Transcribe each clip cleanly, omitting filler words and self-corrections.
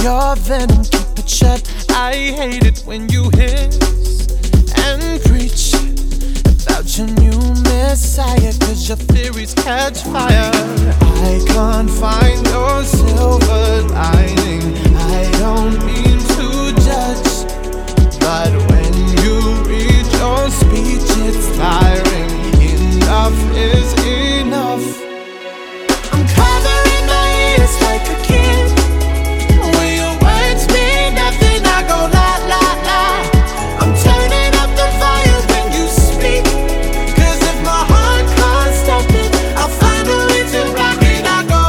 Your venom, keep it shut. I hate it when you hiss and preach about your new messiah, 'cause your theories catch fire. I can't find your silver lining. I don't mean to judge, but when you read your speech, it's tiring. Enough is enough. I'm covering my ears like a kid. When your words mean nothing, I go la la la. I'm turning up the fire when you speak, 'cause if my heart can't stop it, I'll find a way to rock it. I go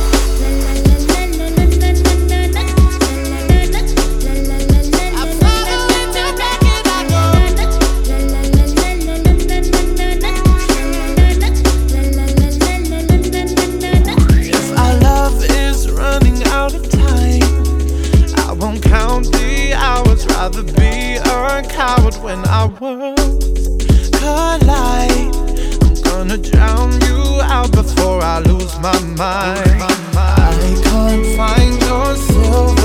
rather be a coward when our worlds collide. I'm gonna drown you out before I lose my mind. I can't find your silver